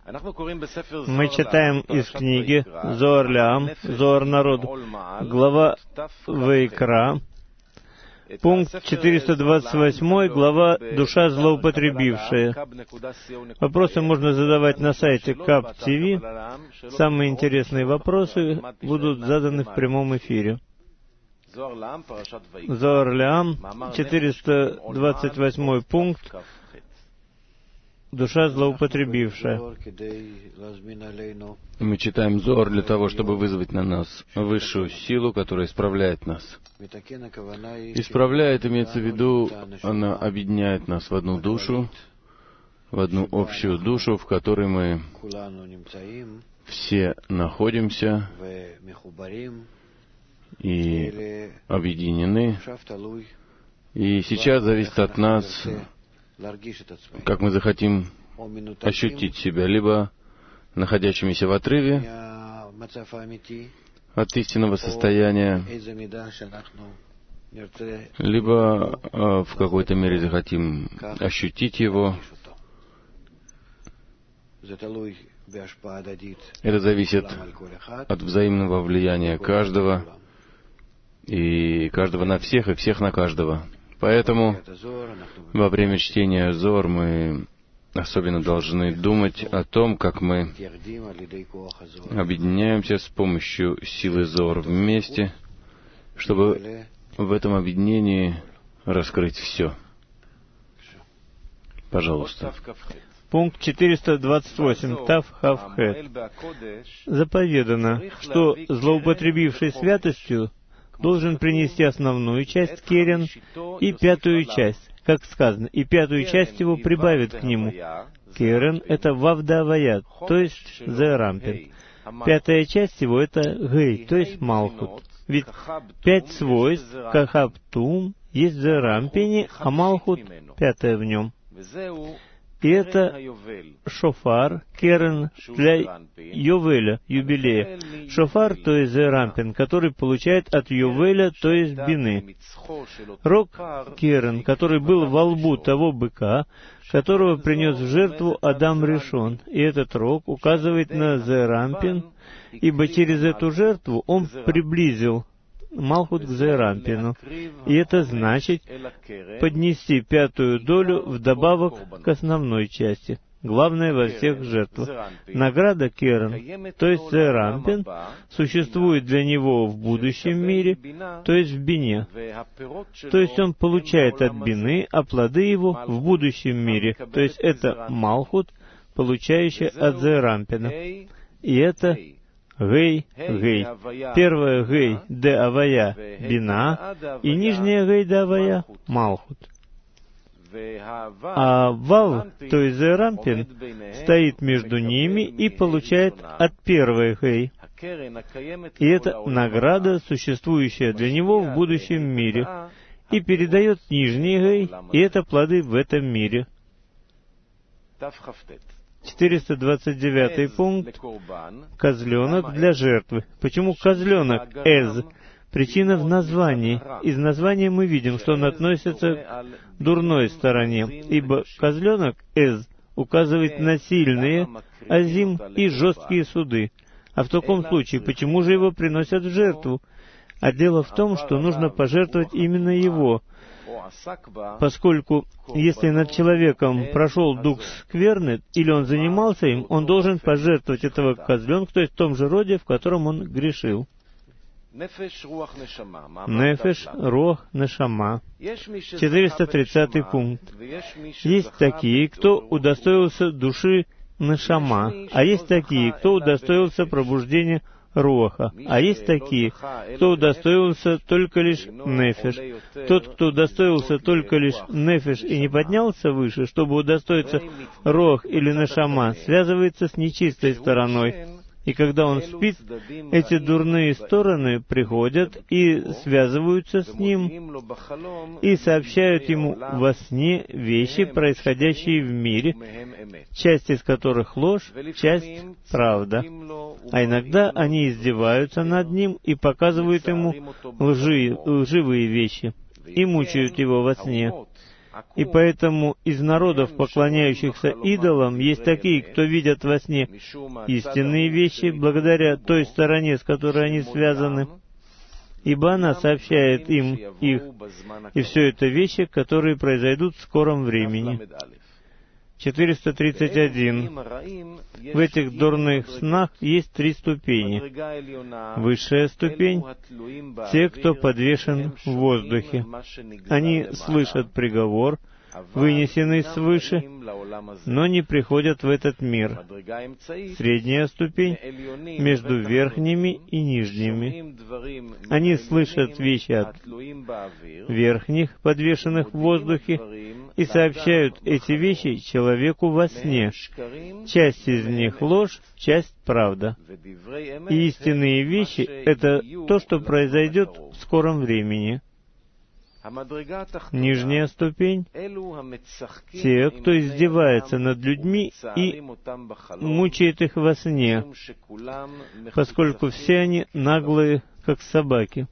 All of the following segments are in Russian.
Мы читаем из книги Зоар Леам, Зоар народу, глава Ваикра, пункт 428, глава «Душа злоупотребившая». Вопросы можно задавать на сайте Kab TV. Самые интересные вопросы будут заданы в прямом эфире. Зоар Леам, 428 пункт, «Душа злоупотребившая». Мы читаем Зоар для того, чтобы вызвать на нас высшую силу, которая исправляет нас. Исправляет, имеется в виду, она объединяет нас в одну душу, в одну общую душу, в которой мы все находимся и объединены. И сейчас зависит от нас, как мы захотим ощутить себя, либо находящимися в отрыве от истинного состояния, либо в какой-то мере захотим ощутить его. Это зависит от взаимного влияния каждого, и каждого на всех, и всех на каждого. Поэтому во время чтения Зоар мы особенно должны думать о том, как мы объединяемся с помощью силы Зоар вместе, чтобы в этом объединении раскрыть все. Пожалуйста. Пункт 428, Тав Хав Хет. Заповедано, что злоупотребивший святостью должен принести основную часть керен и пятую часть, как сказано, и пятую часть его прибавит к нему. Керен — это вавдаваят, то есть зерампин. Пятая часть его — это гей, то есть малхут. Ведь 5 свойств, кахаптум, есть в зерампине, а малхут — пятая в нем. И это шофар, керен для Йовеля, юбилея. Шофар, то есть зерампин, который получает от Йовеля, то есть бины. Рог керен, который был во лбу того быка, которого принес в жертву Адам Ришон. И этот рог указывает на зерампин, ибо через эту жертву он приблизил Малхут к зерампину. И это значит поднести пятую долю вдобавок к основной части, главное во всех жертвах. Награда керен, то есть зерампин, существует для него в будущем мире, то есть в бине. То есть он получает от бины, а плоды его в будущем мире, то есть это малхут, получающий от зерампина. И это гей, гей. Первая гей де авая бина, и нижняя гей де авая малхут. А вав, то есть зерампин, стоит между ними и получает от первой гей. И это награда, существующая для него в будущем мире, и передает нижний гей, и это плоды в этом мире. 429 пункт. Козленок для жертвы. Почему козленок эз? Причина в названии. Из названия мы видим, что он относится к дурной стороне, ибо козленок эз указывает на сильные азим и жесткие суды. А в таком случае, почему же его приносят в жертву? А дело в том, что нужно пожертвовать именно его, поскольку если над человеком прошел дух скверны, или он занимался им, он должен пожертвовать этого козленка, то есть в том же роде, в котором он грешил. Нефеш, руах, нешама. 430 пункт. Есть такие, кто удостоился души нешама, а есть такие, кто удостоился пробуждения руаха, а есть такие, кто удостоился только лишь нефеш. Тот, кто удостоился только лишь нефеш и не поднялся выше, чтобы удостоиться руах или нешама, связывается с нечистой стороной. И когда он спит, эти дурные стороны приходят и связываются с ним, и сообщают ему во сне вещи, происходящие в мире, часть из которых ложь, часть — правда. А иногда они издеваются над ним и показывают ему лживые вещи, и мучают его во сне. И поэтому из народов, поклоняющихся идолам, есть такие, кто видят во сне истинные вещи, благодаря той стороне, с которой они связаны, ибо она сообщает им их, и все это вещи, которые произойдут в скором времени. 431. В этих дурных снах есть 3 ступени. Высшая ступень — те, кто подвешен в воздухе. Они слышат приговор, вынесенный свыше, но не приходят в этот мир. Средняя ступень — между верхними и нижними. Они слышат вещи от верхних, подвешенных в воздухе, и сообщают эти вещи человеку во сне. Часть из них ложь, часть правда. И истинные вещи — это то, что произойдет в скором времени. Нижняя ступень — те, кто издевается над людьми и мучает их во сне, поскольку все они наглые, как собаки.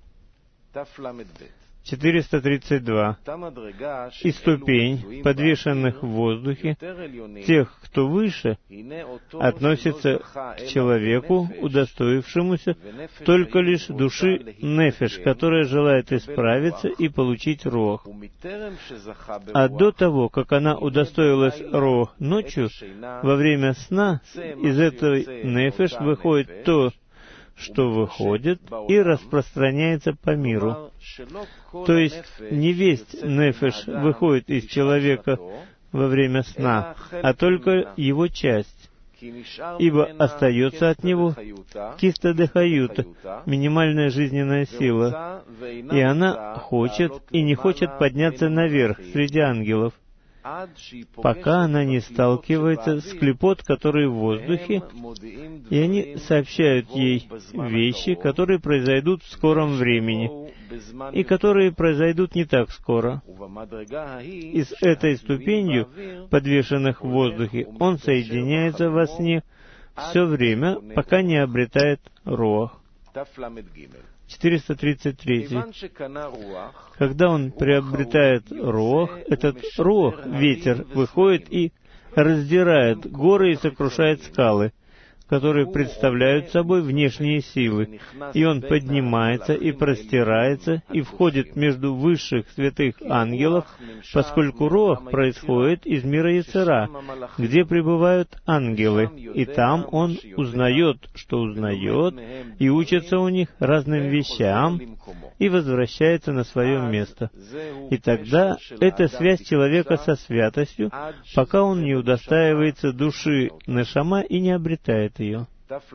432. И ступень, подвешенных в воздухе, тех, кто выше, относится к человеку, удостоившемуся только лишь души нефеш, которая желает исправиться и получить рох. А до того, как она удостоилась рох ночью, во время сна, из этой нефеш выходит то, что выходит и распространяется по миру. То есть не весь нефеш выходит из человека во время сна, а только его часть, ибо остается от него киста де хаюта, минимальная жизненная сила, и она хочет и не хочет подняться наверх среди ангелов, пока она не сталкивается с клипот, которые в воздухе, и они сообщают ей вещи, которые произойдут в скором времени, и которые произойдут не так скоро. И с этой ступенью, подвешенных в воздухе, он соединяется во сне все время, пока не обретает руах. 433. Когда он приобретает руах, этот руах, ветер, выходит и раздирает горы и сокрушает скалы, которые представляют собой внешние силы, и он поднимается и простирается и входит между высших святых ангелов, поскольку руах происходит из мира Йецера, где пребывают ангелы, и там он узнает, что узнает, и учится у них разным вещам, и возвращается на свое место. И тогда это связь человека со святостью, пока он не удостаивается души нешама и не обретает ее.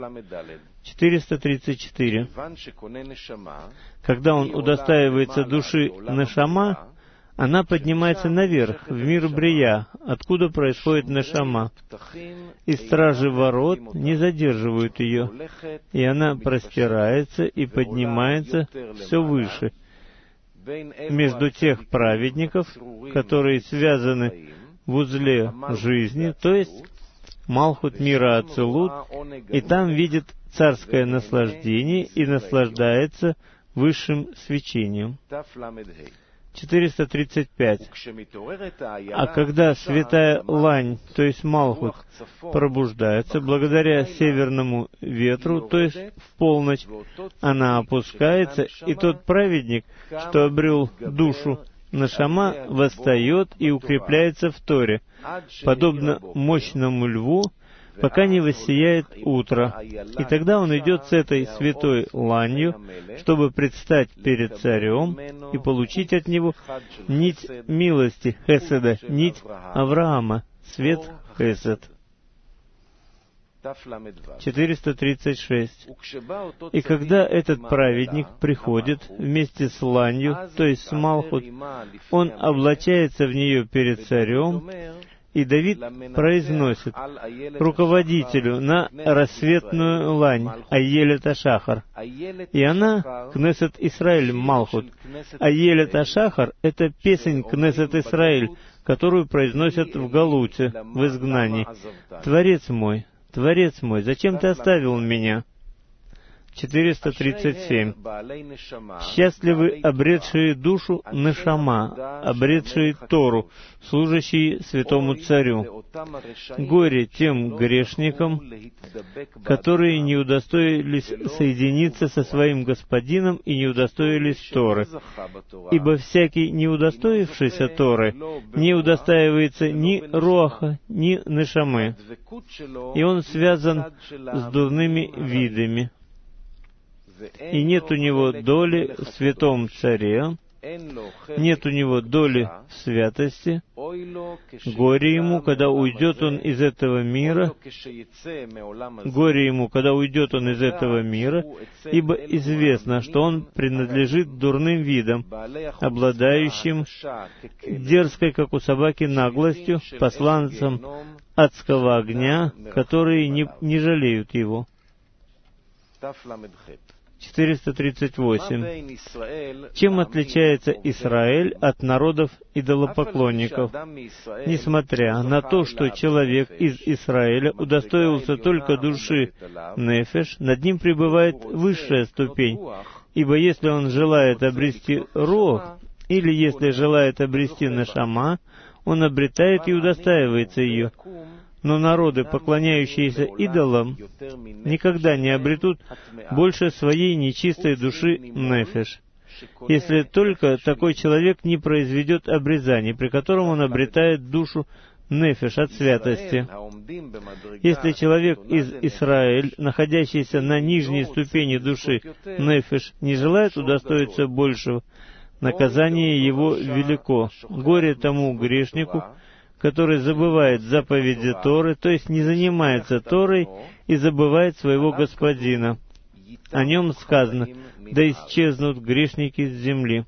434. Когда он удостаивается души нешама, она поднимается наверх, в мир Брия, откуда происходит нешама. И стражи ворот не задерживают ее, и она простирается и поднимается все выше, между тех праведников, которые связаны в узле жизни, то есть Малхут мира Ацилут, и там видит царское наслаждение и наслаждается высшим свечением. 435. А когда святая лань, то есть Малхут, пробуждается благодаря северному ветру, то есть в полночь, она опускается, и тот праведник, что обрел душу нешама, восстает и укрепляется в Торе, подобно мощному льву, пока не воссияет утро. И тогда он идет с этой святой ланью, чтобы предстать перед царем и получить от него нить милости, хеседа, нить Авраама, свет хесед. 436. И когда этот праведник приходит вместе с ланью, то есть с Малхут, он облачается в нее перед царем, и Давид произносит руководителю на рассветную лань, Айелет Ашахар. И она Кнесет Исраэль Малхут. Айелет Ашахар — это песнь Кнесет Исраэль, которую произносят в Галуте, в изгнании. Творец мой, зачем ты оставил меня?» 437. Счастливы обретшие душу нешама, обретшие Тору, служащие святому царю. Горе тем грешникам, которые не удостоились соединиться со своим Господином и не удостоились Торы. Ибо всякий, не удостоившийся Торы, не удостаивается ни Руаха, ни Нешамы, и он связан с дурными видами. И нет у него доли в святом царе, нет у него доли в святости. Горе ему, когда уйдет он из этого мира, горе ему, когда уйдет он из этого мира, ибо известно, что он принадлежит дурным видам, обладающим дерзкой, как у собаки, наглостью, посланцам адского огня, которые не жалеют его. 438. Чем отличается Израиль от народов идолопоклонников? Несмотря на то, что человек из Израиля удостоился только души нефеш, над ним пребывает высшая ступень, ибо если он желает обрести рух, или если желает обрести нешама, он обретает и удостаивается ее. Но народы, поклоняющиеся идолам, никогда не обретут больше своей нечистой души нефеш, если только такой человек не произведет обрезание, при котором он обретает душу нефеш от святости. Если человек из Израиля, находящийся на нижней ступени души нефеш, не желает удостоиться большего, наказание его велико. Горе тому грешнику, который забывает заповеди Торы, то есть не занимается Торой и забывает своего Господина. О нем сказано: «Да исчезнут грешники с земли».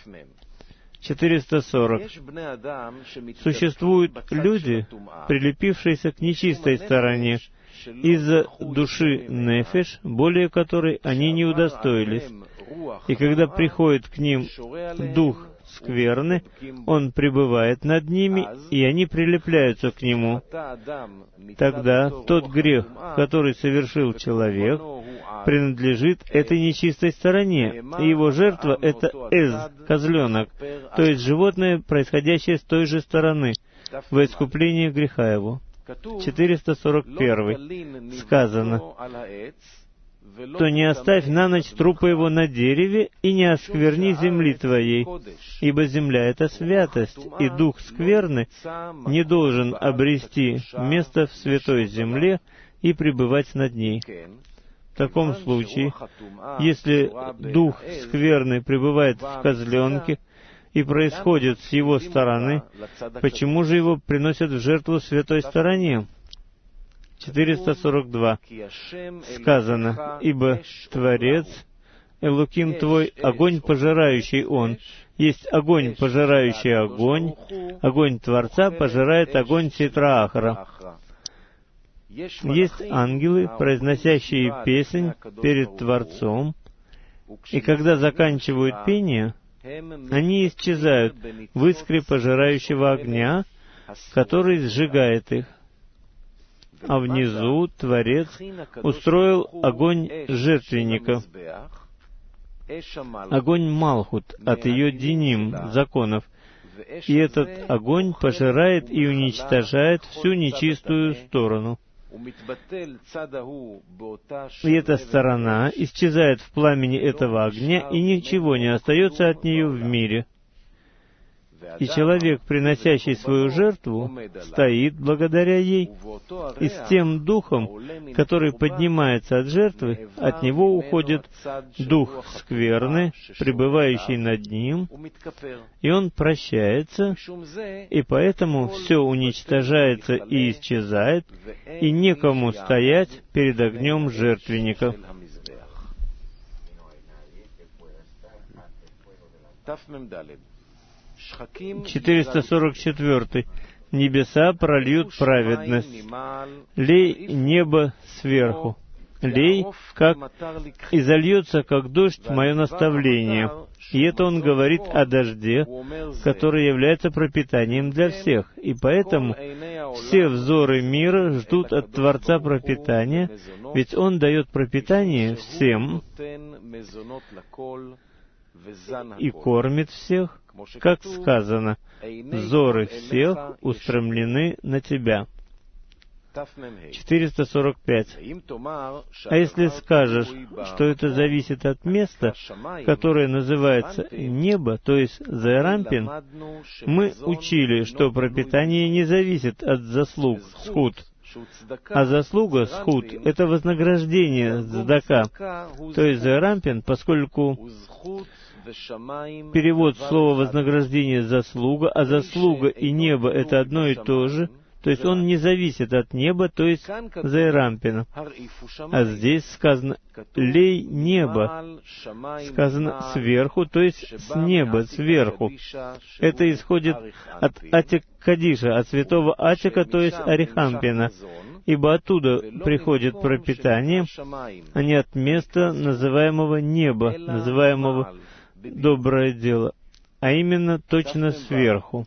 440. Существуют люди, прилепившиеся к нечистой стороне, из-за души нефеш, более которой они не удостоились. И когда приходит к ним дух скверны, он пребывает над ними, и они прилепляются к нему. Тогда тот грех, который совершил человек, принадлежит этой нечистой стороне, и его жертва — это козленок, то есть животное, происходящее с той же стороны, во искупление греха его. 441. Сказано: «То не оставь на ночь трупа его на дереве, и не оскверни земли твоей, ибо земля — это святость, и дух скверны не должен обрести место в святой земле и пребывать над ней». В таком случае, если дух скверны пребывает в козленке и происходит с его стороны, почему же его приносят в жертву святой стороне? 442. Сказано: «Ибо Творец, Элоким твой, огонь пожирающий Он. Есть огонь, пожирающий огонь, огонь Творца пожирает огонь Ситра-Ахра». Есть ангелы, произносящие песнь перед Творцом, и когда заканчивают пение, они исчезают в искре пожирающего огня, который сжигает их. А внизу Творец устроил огонь жертвенника, огонь Малхут от ее диним, законов, и этот огонь пожирает и уничтожает всю нечистую сторону. И эта сторона исчезает в пламени этого огня, и ничего не остается от нее в мире. И человек, приносящий свою жертву, стоит благодаря ей, и с тем духом, который поднимается от жертвы, от него уходит дух скверны, пребывающий над ним, и он прощается, и поэтому все уничтожается и исчезает, и некому стоять перед огнем жертвенника. 444. Небеса прольют праведность. Лей небо сверху. лей, как и зальется, как дождь, мое наставление. И это он говорит о дожде, который является пропитанием для всех. И поэтому все взоры мира ждут от Творца пропитания, ведь Он дает пропитание всем и кормит всех, как сказано, взоры всех устремлены на Тебя. 445. А если скажешь, что это зависит от места, которое называется небо, то есть Зерампин, мы учили, что пропитание не зависит от заслуг схуд, а заслуга схуд — это вознаграждение цдака, то есть Зерампин, поскольку перевод слова вознаграждение заслуга, а заслуга и небо — это одно и то же, то есть он не зависит от неба, то есть Зерампина. А здесь сказано «лей небо», сказано «сверху», то есть «с неба», «сверху». Это исходит от Атик Кадиша, от святого Атика, то есть Арихампина, ибо оттуда приходит пропитание, а не от места, называемого небо, называемого доброе дело, а именно точно сверху.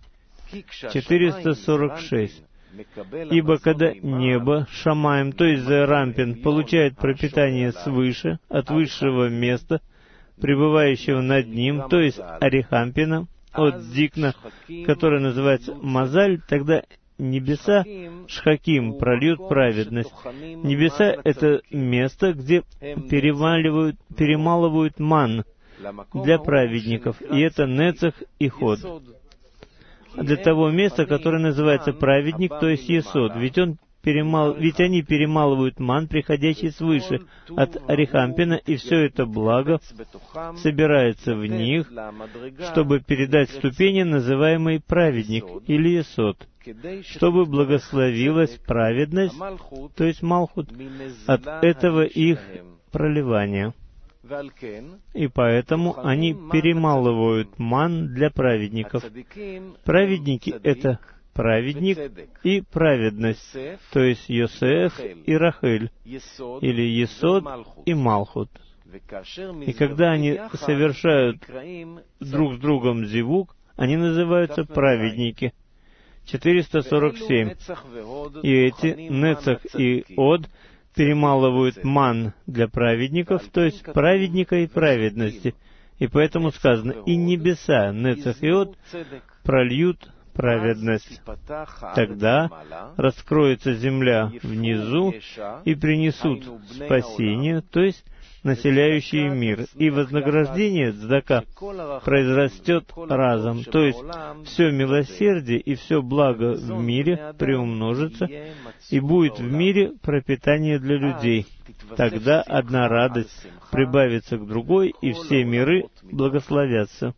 446. Ибо когда небо, Шамаем, то есть Зерампин, получает пропитание свыше, от высшего места, пребывающего над ним, то есть Арихампина, от Зикна, который называется Мазаль, тогда небеса, Шхаким, прольют праведность. Небеса — это место, где перемалывают ман для праведников, и это Нецах и Ход. Для того места, которое называется праведник, то есть Есод, ведь они перемалывают ман, приходящий свыше, от Арихампина, и все это благо собирается в них, чтобы передать ступени, называемые праведник или Есод, чтобы благословилась праведность, то есть Малхут, от этого их проливания. И поэтому они перемалывают ман для праведников. Праведники — это праведник и праведность, то есть Йосеф и Рахель, или Есод и Малхут. И когда они совершают друг с другом зивук, они называются праведники. 447. И эти, Нецах и Од, перемалывают ман для праведников, то есть праведника и праведности. И поэтому сказано, и небеса, Нецах и Од, прольют праведность. Тогда раскроется земля внизу и принесут спасение, то есть населяющие мир, и вознаграждение цдака произрастет разом, то есть все милосердие и все благо в мире приумножится, и будет в мире пропитание для людей. Тогда одна радость прибавится к другой, и все миры благословятся.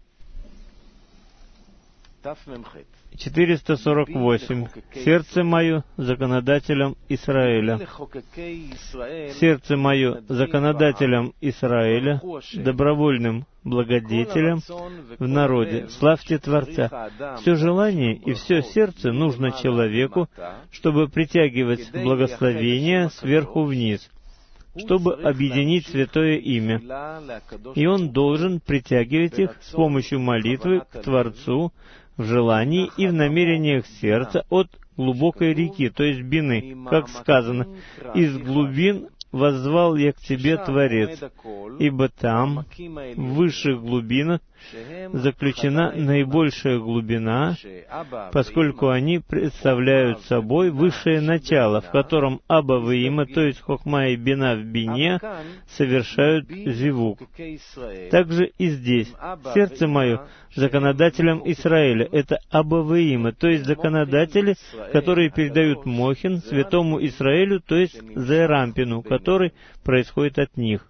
448. Сердце мое законодателям Израиля. Сердце мое законодателям Израиля, добровольным благодетелям в народе. Славьте Творца. Все желание и все сердце нужно человеку, чтобы притягивать благословения сверху вниз, чтобы объединить святое имя. И он должен притягивать их с помощью молитвы к Творцу, в желании и в намерениях сердца от глубокой реки, то есть бины, как сказано, «Из глубин воззвал я к тебе, Творец, ибо там, в высших глубинах, заключена наибольшая глубина, поскольку они представляют собой высшее начало, в котором Аба Ваима, то есть Хохма и Бина в бине, совершают зивук. Также и здесь сердце мое законодателям Израиля — это Аба Ваима, то есть законодатели, которые передают Мохин святому Израилю, то есть Зерампину, который происходит от них.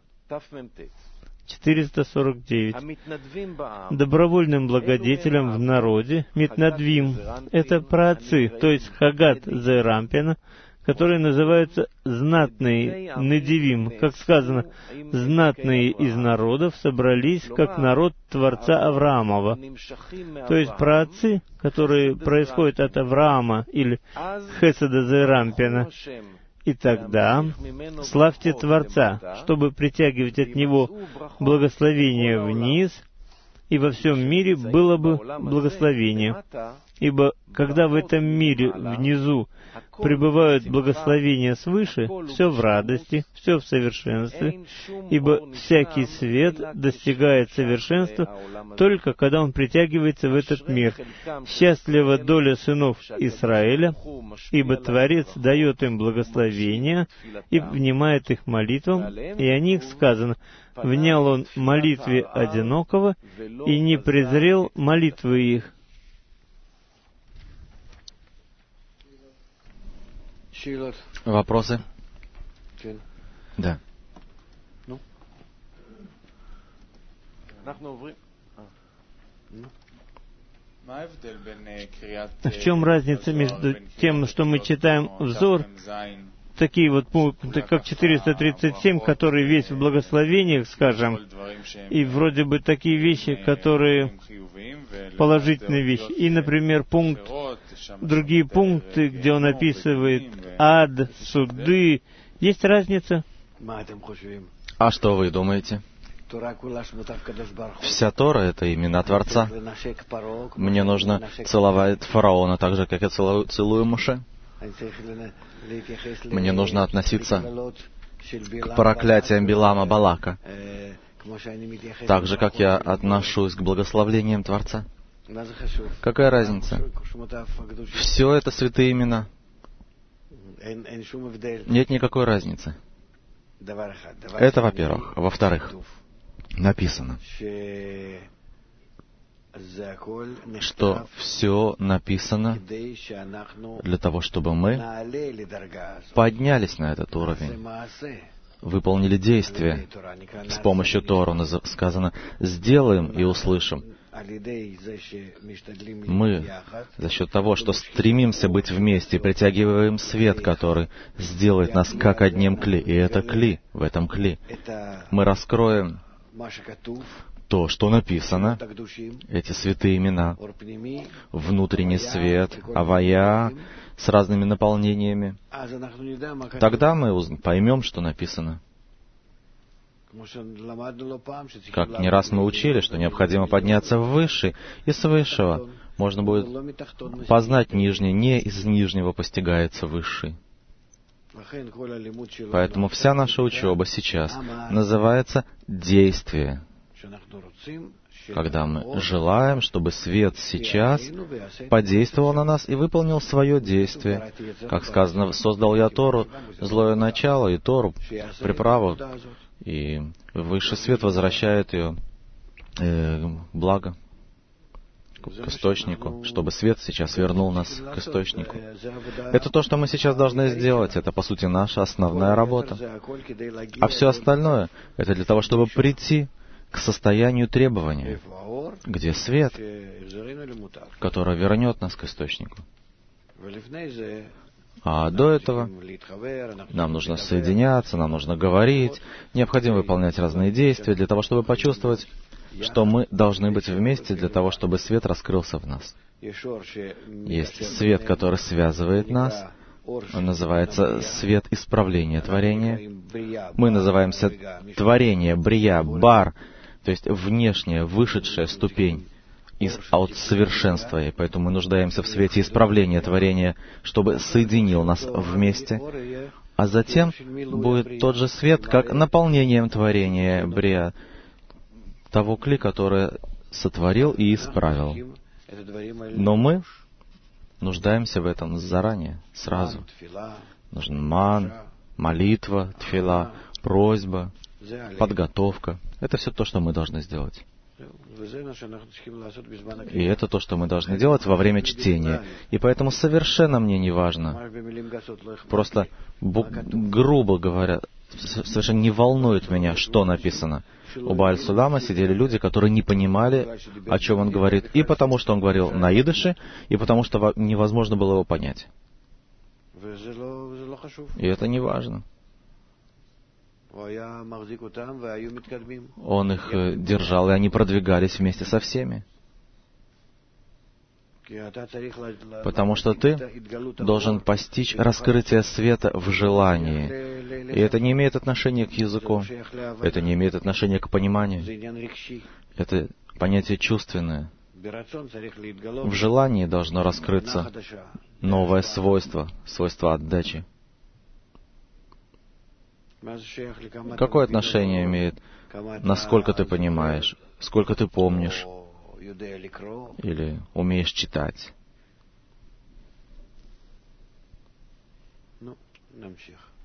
449. Добровольным благодетелям в народе, Митнадвим, это праотцы, то есть Хагат Зерампина, которые называются знатные Недивим, как сказано, знатные из народов собрались, как народ Творца Авраамова. То есть праотцы, которые происходят от Авраама или Хеседа Зерампина, И тогда славьте Творца, чтобы притягивать от Него благословение вниз, и во всем мире было бы благословение. Ибо когда в этом мире внизу пребывают благословения свыше, все в радости, все в совершенстве, ибо всякий свет достигает совершенства только когда он притягивается в этот мир. Счастлива доля сынов Израиля, ибо Творец дает им благословения и внимает их молитвам, и о них сказано: «Внял он молитве одинокого и не презрел молитвы их». Вопросы? Да. В чем разница между тем, что мы читаем взор, такие вот пункты, как 437, который весь в благословениях, скажем, и вроде бы такие вещи, которые положительные вещи. И, например, другие пункты, где он описывает ад, суды. Есть разница? А что вы думаете? Вся Тора — это имена Творца. Мне нужно целовать фараона так же, как я целую Моше. Мне нужно относиться к проклятиям Билама Балака, так же, как я отношусь к благословлениям Творца. Какая разница? Все это святые имена. Нет никакой разницы. Это во-первых. Во-вторых, написано, что все написано для того, чтобы мы поднялись на этот уровень, выполнили действие. С помощью Торы сказано: «Сделаем и услышим». Мы за счет того, что стремимся быть вместе, притягиваем свет, который сделает нас как одним кли. И это кли, в этом кли. Мы раскроем то, что написано, эти святые имена, внутренний свет, авая, с разными наполнениями. Тогда мы поймем, что написано. Как не раз мы учили, что необходимо подняться выше, и с высшего можно будет познать нижнее, не из нижнего постигается высший. Поэтому вся наша учеба сейчас называется действие. Когда мы желаем, чтобы свет сейчас подействовал на нас и выполнил свое действие. Как сказано, создал я Тору, злое начало, и Тору, приправу, и высший свет возвращает ее благо к источнику, чтобы свет сейчас вернул нас к источнику. Это то, что мы сейчас должны сделать. Это, по сути, наша основная работа. А все остальное — это для того, чтобы прийти к состоянию требования, где свет, который вернет нас к источнику. А до этого нам нужно соединяться, нам нужно говорить, необходимо выполнять разные действия для того, чтобы почувствовать, что мы должны быть вместе для того, чтобы свет раскрылся в нас. Есть свет, который связывает нас. Он называется свет исправления творения. Мы называемся творение, брия, бар, то есть внешняя, вышедшая ступень от совершенства. И поэтому мы нуждаемся в свете исправления творения, чтобы соединил нас вместе. А затем будет тот же свет, как наполнением творения, брия, того кли, который сотворил и исправил. Но мы нуждаемся в этом заранее, сразу. Нужен ман, молитва, тфила, просьба, подготовка. Это все то, что мы должны сделать. И это то, что мы должны делать во время чтения. И поэтому совершенно мне не важно. Просто, грубо говоря, совершенно не волнует меня, что написано. У Бааль-Сулама сидели люди, которые не понимали, о чем он говорит, и потому что он говорил на идыше, и потому что невозможно было его понять. И это не важно. Он их держал, и они продвигались вместе со всеми. Потому что ты должен постичь раскрытие света в желании. И это не имеет отношения к языку, это не имеет отношения к пониманию. Это понятие чувственное. В желании должно раскрыться новое свойство, свойство отдачи. Какое отношение имеет, насколько ты понимаешь, сколько ты помнишь, или умеешь читать? Ну, намщих.